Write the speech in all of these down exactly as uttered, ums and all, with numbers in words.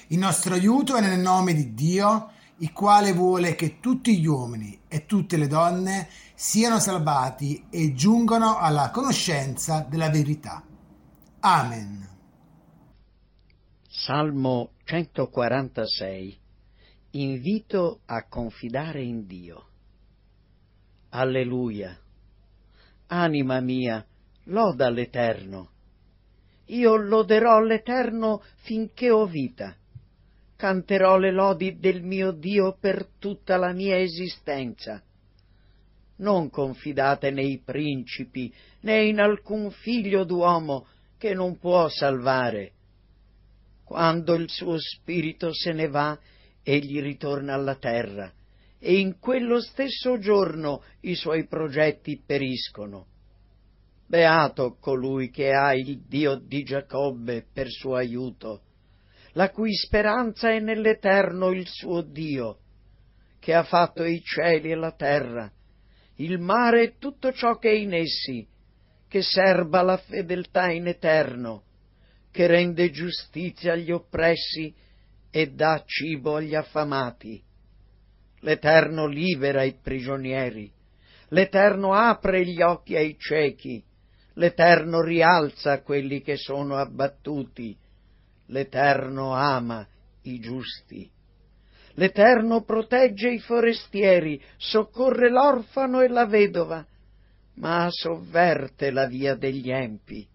Il nostro aiuto è nel nome di Dio, il quale vuole che tutti gli uomini e tutte le donne siano salvati e giungano alla conoscenza della verità. Amen. Salmo centoquarantasei. Invito a confidare in Dio. Alleluia. Anima mia, loda l'Eterno. Io loderò l'Eterno finché ho vita. Canterò le lodi del mio Dio per tutta la mia esistenza. Non confidate nei principi, né in alcun figlio d'uomo che non può salvare. Quando il suo spirito se ne va, egli ritorna alla terra, e in quello stesso giorno i suoi progetti periscono. Beato colui che ha il Dio di Giacobbe per suo aiuto, la cui speranza è nell'Eterno il suo Dio, che ha fatto i cieli e la terra, il mare e tutto ciò che è in essi, che serba la fedeltà in eterno, che rende giustizia agli oppressi e dà cibo agli affamati. L'Eterno libera i prigionieri, l'Eterno apre gli occhi ai ciechi, l'Eterno rialza quelli che sono abbattuti, l'Eterno ama i giusti. L'Eterno protegge i forestieri, soccorre l'orfano e la vedova, ma sovverte la via degli empi.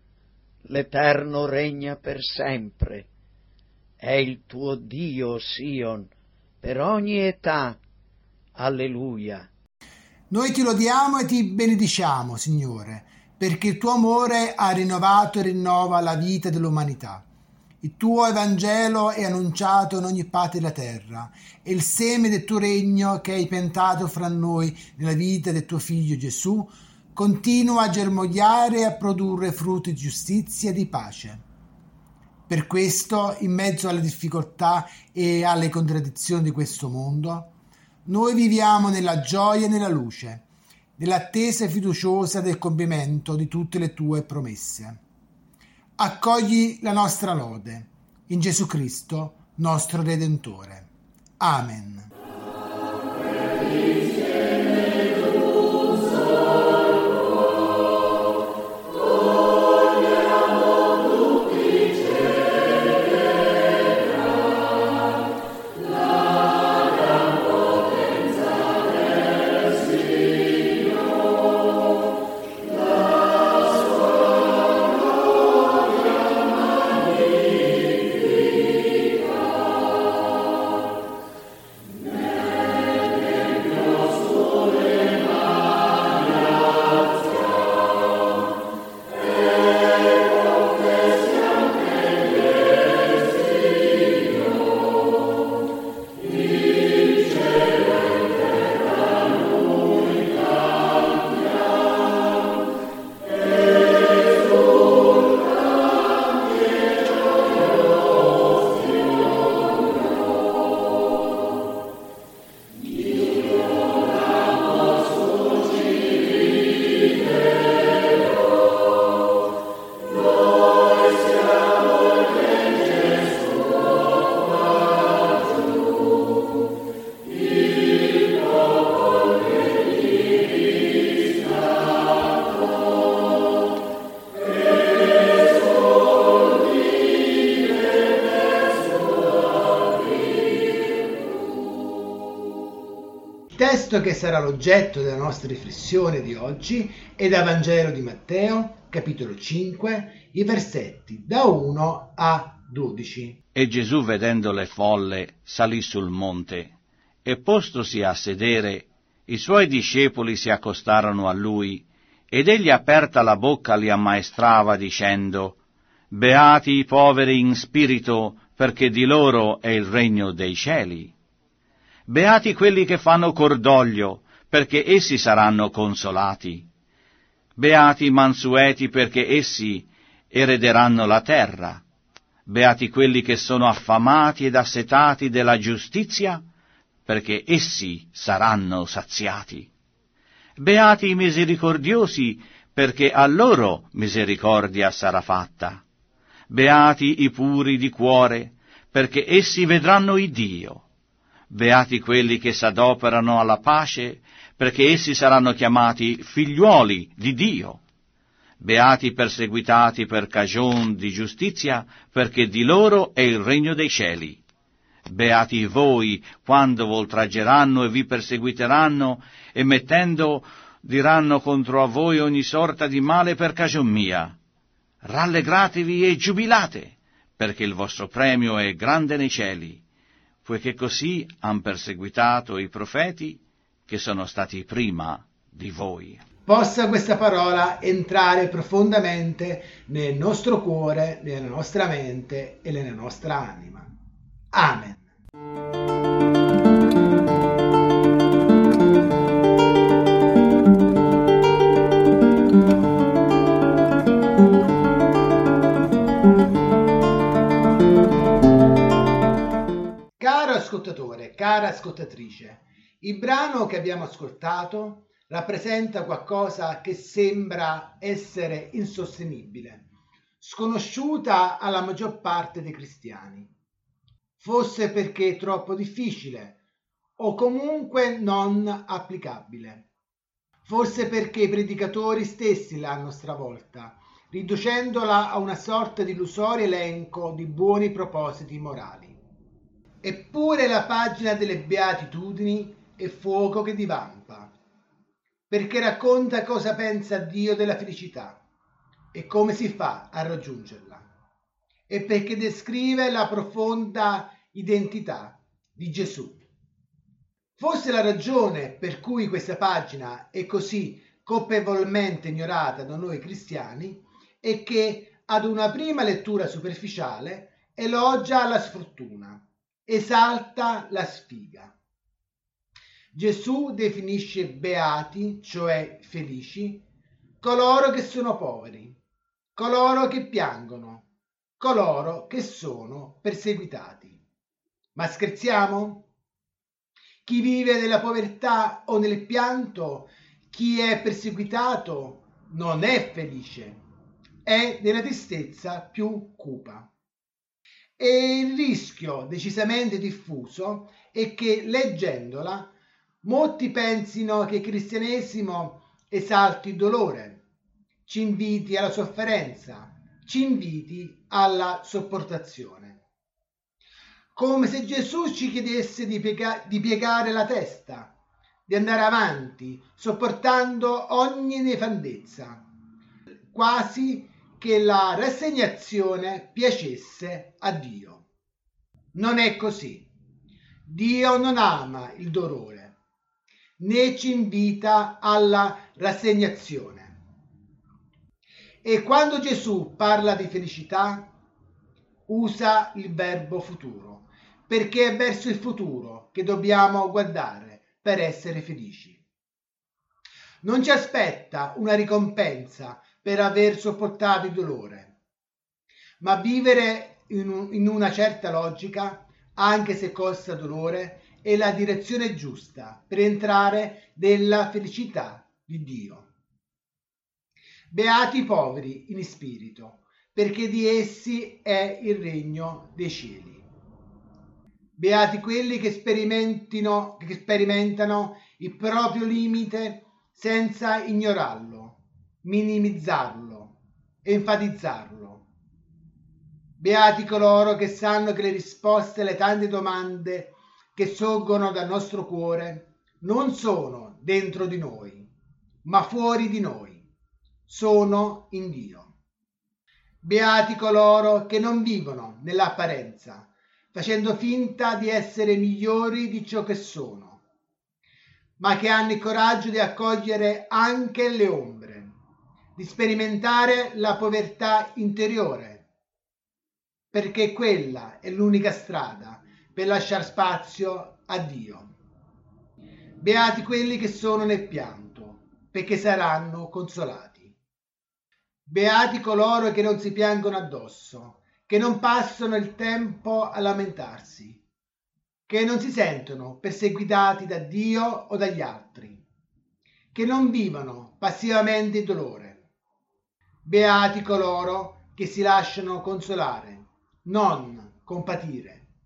L'Eterno regna per sempre. È il tuo Dio, Sion, per ogni età. Alleluia. Noi ti lodiamo e ti benediciamo, Signore, perché il tuo amore ha rinnovato e rinnova la vita dell'umanità. Il tuo Evangelo è annunciato in ogni parte della terra e il seme del tuo regno che hai piantato fra noi nella vita del tuo Figlio Gesù continua a germogliare e a produrre frutti di giustizia e di pace. Per questo, in mezzo alle difficoltà e alle contraddizioni di questo mondo, noi viviamo nella gioia e nella luce, nell'attesa fiduciosa del compimento di tutte le tue promesse. Accogli la nostra lode in Gesù Cristo, nostro Redentore. Amen. Il testo che sarà l'oggetto della nostra riflessione di oggi è dal Vangelo di Matteo, capitolo cinque, i versetti da uno a dodici. E Gesù, vedendo le folle, salì sul monte, e postosi a sedere, i suoi discepoli si accostarono a lui, ed egli aperta la bocca li ammaestrava, dicendo: Beati i poveri in spirito, perché di loro è il regno dei cieli. Beati quelli che fanno cordoglio, perché essi saranno consolati. Beati i mansueti, perché essi erederanno la terra. Beati quelli che sono affamati ed assetati della giustizia, perché essi saranno saziati. Beati i misericordiosi, perché a loro misericordia sarà fatta. Beati i puri di cuore, perché essi vedranno il Dio. Beati quelli che s'adoperano alla pace, perché essi saranno chiamati figliuoli di Dio. Beati i perseguitati per cagion di giustizia, perché di loro è il regno dei cieli. Beati voi quando v'oltraggeranno e vi perseguiteranno, e mettendo diranno contro a voi ogni sorta di male per cagion mia. Rallegratevi e giubilate, perché il vostro premio è grande nei cieli, poiché così han perseguitato i profeti che sono stati prima di voi. Possa questa parola entrare profondamente nel nostro cuore, nella nostra mente e nella nostra anima. Amen. Caro ascoltatore, cara ascoltatrice, il brano che abbiamo ascoltato rappresenta qualcosa che sembra essere insostenibile, sconosciuta alla maggior parte dei cristiani, forse perché è troppo difficile o comunque non applicabile, forse perché i predicatori stessi l'hanno stravolta, riducendola a una sorta di illusorio elenco di buoni propositi morali. Eppure la pagina delle beatitudini è fuoco che divampa, perché racconta cosa pensa Dio della felicità e come si fa a raggiungerla, e perché descrive la profonda identità di Gesù. Forse la ragione per cui questa pagina è così colpevolmente ignorata da noi cristiani è che ad una prima lettura superficiale elogia la sfortuna, esalta la sfiga. Gesù definisce beati, cioè felici, coloro che sono poveri, coloro che piangono, coloro che sono perseguitati. Ma scherziamo? Chi vive nella povertà o nel pianto, chi è perseguitato, non è felice, è nella tristezza più cupa. E il rischio decisamente diffuso è che leggendola molti pensino che il cristianesimo esalti il dolore, ci inviti alla sofferenza, ci inviti alla sopportazione. Come se Gesù ci chiedesse di, piega- di piegare la testa, di andare avanti, sopportando ogni nefandezza, quasi che la rassegnazione piacesse a Dio. Non è così. Dio non ama il dolore, né ci invita alla rassegnazione. E quando Gesù parla di felicità, usa il verbo futuro, perché è verso il futuro che dobbiamo guardare per essere felici. Non ci aspetta una ricompensa per aver sopportato il dolore, ma vivere in, un, in una certa logica, anche se costa dolore, è la direzione giusta per entrare nella felicità di Dio. Beati i poveri in spirito, perché di essi è il regno dei cieli. Beati quelli che sperimentino, che sperimentano il proprio limite senza ignorarlo, minimizzarlo, enfatizzarlo. Beati coloro che sanno che le risposte alle tante domande che sorgono dal nostro cuore non sono dentro di noi, ma fuori di noi, sono in Dio. Beati coloro che non vivono nell'apparenza, facendo finta di essere migliori di ciò che sono, ma che hanno il coraggio di accogliere anche le ombre, di sperimentare la povertà interiore, perché quella è l'unica strada per lasciare spazio a Dio. Beati quelli che sono nel pianto, perché saranno consolati. Beati coloro che non si piangono addosso, che non passano il tempo a lamentarsi, che non si sentono perseguitati da Dio o dagli altri, che non vivono passivamente il dolore. Beati coloro che si lasciano consolare, non compatire.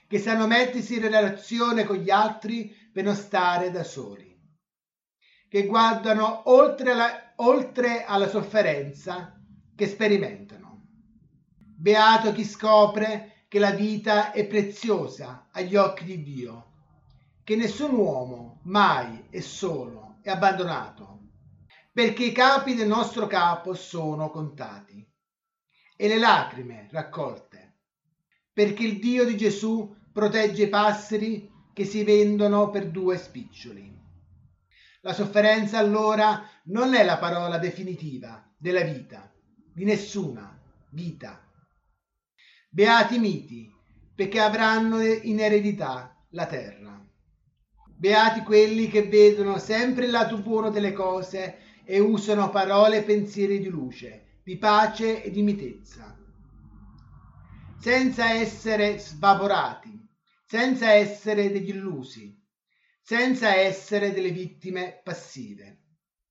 che sanno mettersi in relazione con gli altri per non stare da soli, che guardano oltre alla, oltre alla sofferenza che sperimentano. Beato chi scopre che la vita è preziosa agli occhi di Dio, che nessun uomo mai è solo e abbandonato, perché i capi del nostro capo sono contati e le lacrime raccolte, perché il Dio di Gesù protegge i passeri che si vendono per due spiccioli. La sofferenza allora non è la parola definitiva della vita, di nessuna vita. Beati i miti, perché avranno in eredità la terra. Beati quelli che vedono sempre il lato buono delle cose e usano parole e pensieri di luce, di pace e di mitezza, senza essere svaporati, senza essere degli illusi, senza essere delle vittime passive.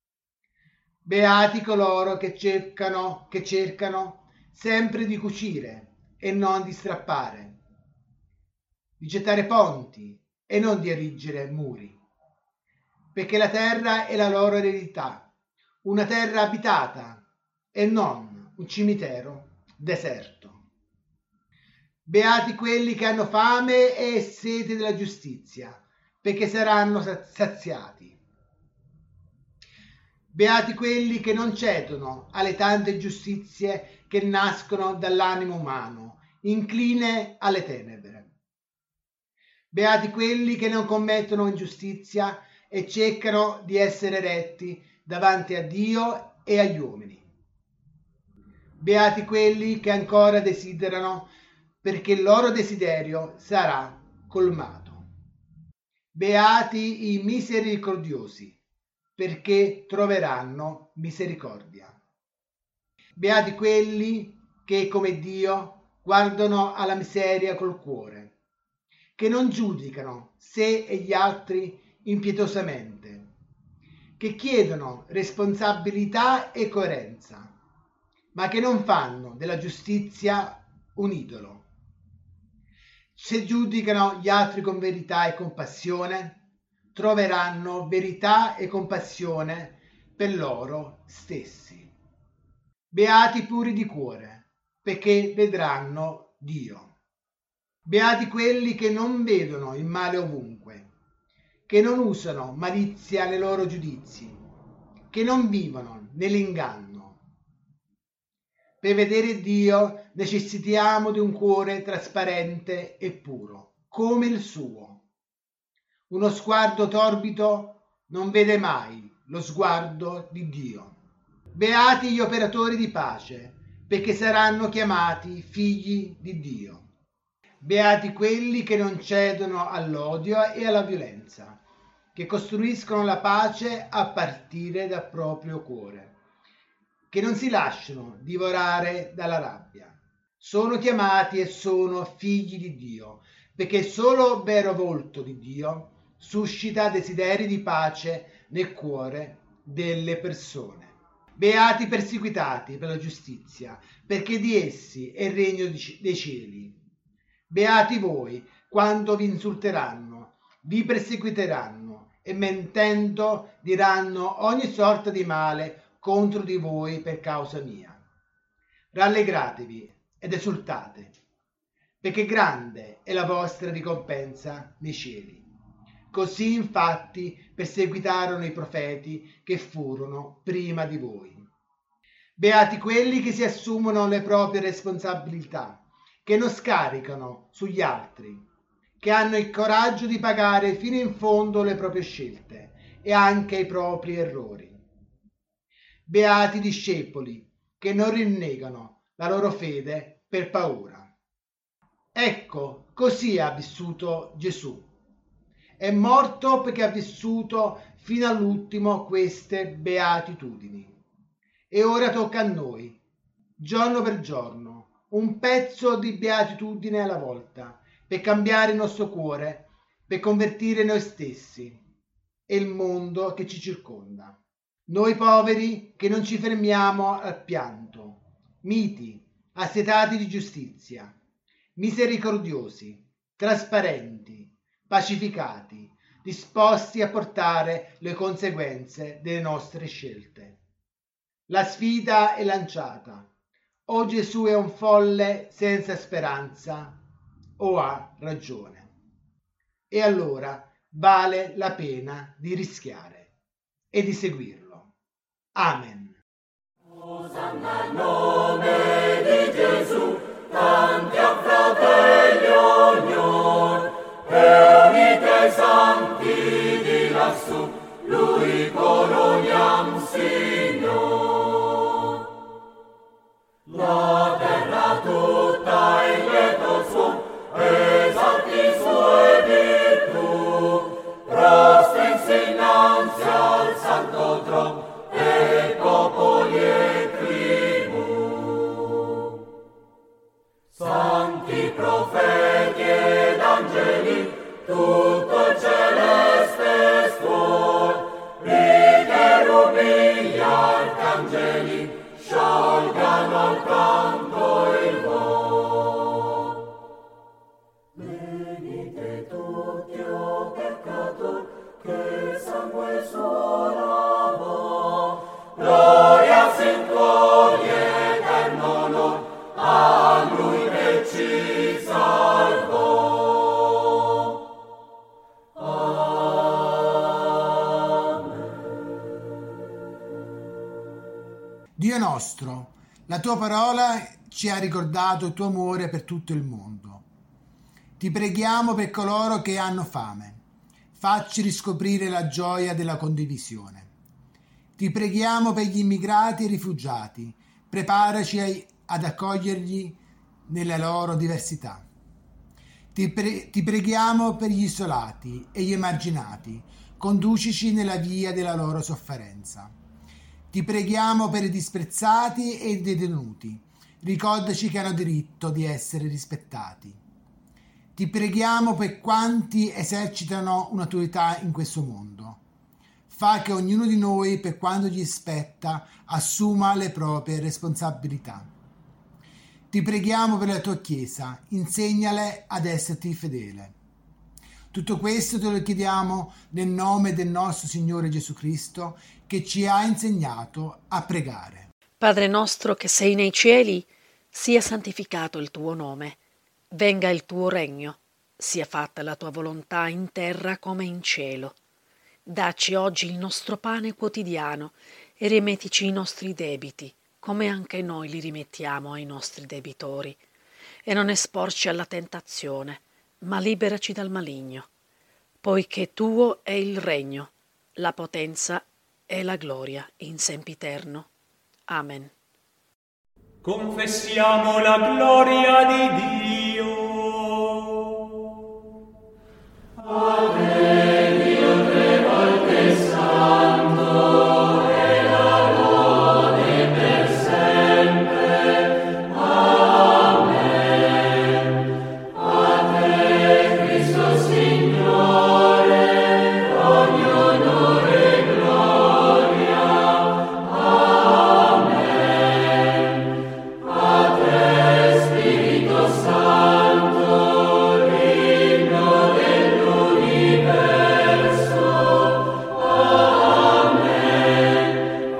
Beati coloro che cercano, che cercano sempre di cucire e non di strappare, di gettare ponti e non di erigere muri, perché la terra è la loro eredità, una terra abitata e non un cimitero deserto. Beati quelli che hanno fame e sete della giustizia, perché saranno saziati. Beati quelli che non cedono alle tante giustizie che nascono dall'animo umano, incline alle tenebre. Beati quelli che non commettono ingiustizia e cercano di essere retti davanti a Dio e agli uomini. Beati quelli che ancora desiderano, perché il loro desiderio sarà colmato. Beati i misericordiosi, perché troveranno misericordia. Beati quelli che, come Dio, guardano alla miseria col cuore, che non giudicano sé e gli altri impietosamente, che chiedono responsabilità e coerenza, ma che non fanno della giustizia un idolo. Se giudicano gli altri con verità e compassione, troveranno verità e compassione per loro stessi. Beati puri di cuore, perché vedranno Dio. Beati quelli che non vedono il male ovunque, che non usano malizia nei loro giudizi, che non vivono nell'inganno. Per vedere Dio necessitiamo di un cuore trasparente e puro, come il suo. Uno sguardo torbido non vede mai lo sguardo di Dio. Beati gli operatori di pace, perché saranno chiamati figli di Dio. Beati quelli che non cedono all'odio e alla violenza, che costruiscono la pace a partire dal proprio cuore, che non si lasciano divorare dalla rabbia. Sono chiamati e sono figli di Dio, perché solo il vero volto di Dio suscita desideri di pace nel cuore delle persone. Beati i perseguitati per la giustizia, perché di essi è il regno dei cieli. Beati voi quando vi insulteranno, vi perseguiteranno e mentendo diranno ogni sorta di male contro di voi per causa mia. Rallegratevi ed esultate, perché grande è la vostra ricompensa nei cieli. Così infatti perseguitarono i profeti che furono prima di voi. Beati quelli che si assumono le proprie responsabilità, che non scaricano sugli altri, che hanno il coraggio di pagare fino in fondo le proprie scelte e anche i propri errori. Beati i discepoli che non rinnegano la loro fede per paura. Ecco, così ha vissuto Gesù. È morto perché ha vissuto fino all'ultimo queste beatitudini. E ora tocca a noi, giorno per giorno, un pezzo di beatitudine alla volta, per cambiare il nostro cuore, per convertire noi stessi e il mondo che ci circonda. Noi poveri che non ci fermiamo al pianto, miti, assetati di giustizia, misericordiosi, trasparenti, pacificati, disposti a portare le conseguenze delle nostre scelte. La sfida è lanciata. O Gesù è un folle senza speranza o ha ragione. E allora vale la pena di rischiare e di seguirlo. Amen. Osanna al nome di Gesù, tanti a fratelli ognuno, e unite ai santi di lassù, lui coroniam Signor. La terra tutta in lieto suon, esalti sue virtù, prostrinsi innanzi al santo tron, e popoli e tribù. Santi profeti ed angeli, tutto il celeste stuor, i cherubini gli arcangeli, sciolgano al canto il vol. Venite tutti, o peccatori, che sangue suo lavò, gloria sentori eterno onor, a lui che ci salvò. Dio nostro, la tua parola ci ha ricordato il tuo amore per tutto il mondo. Ti preghiamo per coloro che hanno fame. Facci riscoprire la gioia della condivisione. Ti preghiamo per gli immigrati e i rifugiati. Preparaci ad accoglierli nella loro diversità. Ti, pre- ti preghiamo per gli isolati e gli emarginati. Conducici nella via della loro sofferenza. Ti preghiamo per i disprezzati e i detenuti. Ricordaci che hanno diritto di essere rispettati. Ti preghiamo per quanti esercitano un'autorità in questo mondo. Fa che ognuno di noi, per quanto gli spetta, assuma le proprie responsabilità. Ti preghiamo per la tua Chiesa, insegnale ad esserti fedele. Tutto questo te lo chiediamo nel nome del nostro Signore Gesù Cristo, che ci ha insegnato a pregare. Padre nostro che sei nei cieli, sia santificato il tuo nome. Venga il tuo regno, sia fatta la tua volontà in terra come in cielo. Dacci oggi il nostro pane quotidiano e rimettici i nostri debiti, come anche noi li rimettiamo ai nostri debitori. E non esporci alla tentazione, ma liberaci dal maligno, poiché tuo è il regno, la potenza e la gloria in sempiterno. Amen. Confessiamo la gloria di Dio. Amen, Dio tre volte santo, e la lode per sempre. Amen. A te, Cristo Signore, ogni onore e gloria. Amen. A te, Spirito Santo, l'inno dell'universo. Amen.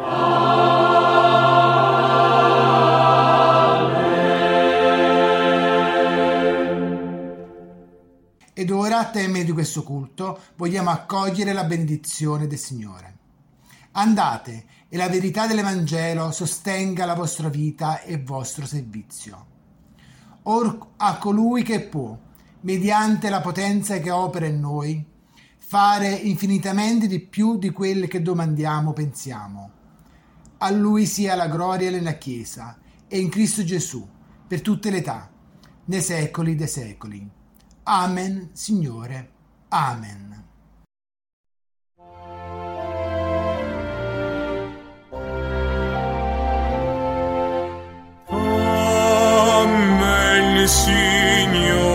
Amen. Ed ora, a termine di questo culto, vogliamo accogliere la benedizione del Signore. Andate e la verità dell'Evangelo sostenga la vostra vita e il vostro servizio. Or a colui che può, mediante la potenza che opera in noi, fare infinitamente di più di quelle che domandiamo o pensiamo. A Lui sia la gloria nella Chiesa e in Cristo Gesù, per tutte le età, nei secoli dei secoli. Amen, Signore. Amen. Amen, Signore.